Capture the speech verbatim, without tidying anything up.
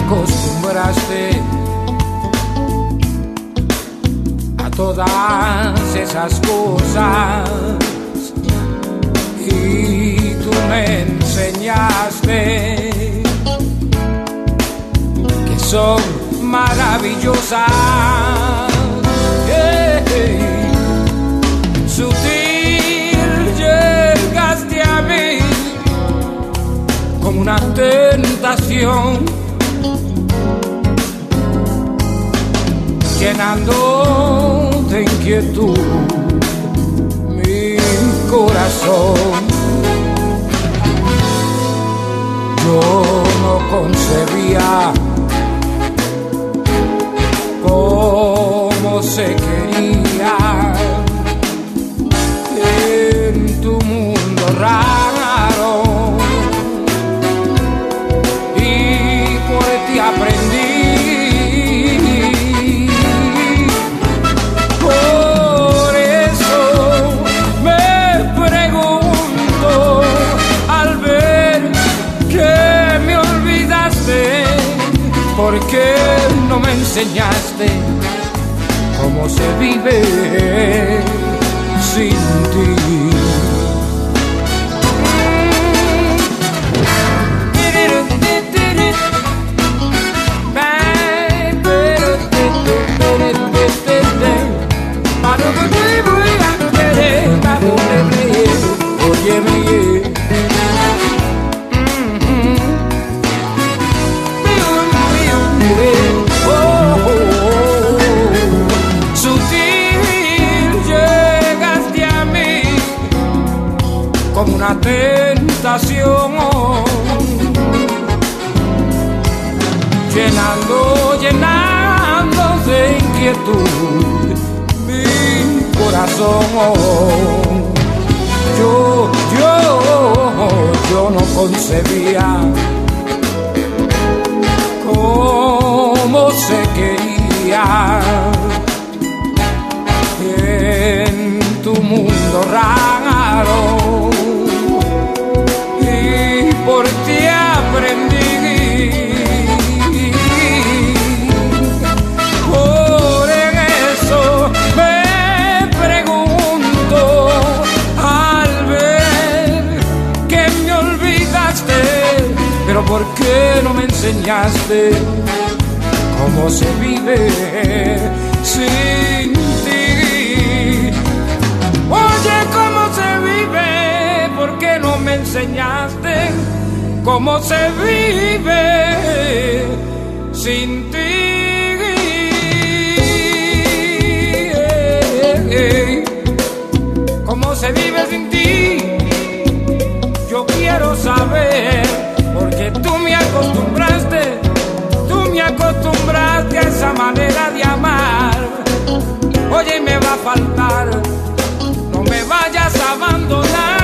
acostumbraste a todas esas cosas y tú me enseñaste que son maravillosas. Yeah. Sutil llegaste a mí como una tentación, llenando de inquietud mi corazón. Yo no concebía cómo se quería en tu mundo raro, y por ti aprendí. Por eso me pregunto al ver que me olvidaste, ¿por qué no me enseñaste cómo se vive sin ti? Como una tentación, llenando, llenando de inquietud mi corazón. Yo, yo, yo no concebía cómo se quería en tu mundo raro, por ti aprendí. Por eso me pregunto al ver que me olvidaste, pero ¿por qué no me enseñaste cómo se vive sin ti? Oye, ¿cómo se vive? ¿Por qué no me enseñaste cómo se vive sin ti? ¿Cómo se vive sin ti? Yo quiero saber, porque tú me acostumbraste, tú me acostumbraste a esa manera de amar. Oye, me va a faltar, no me vayas a abandonar.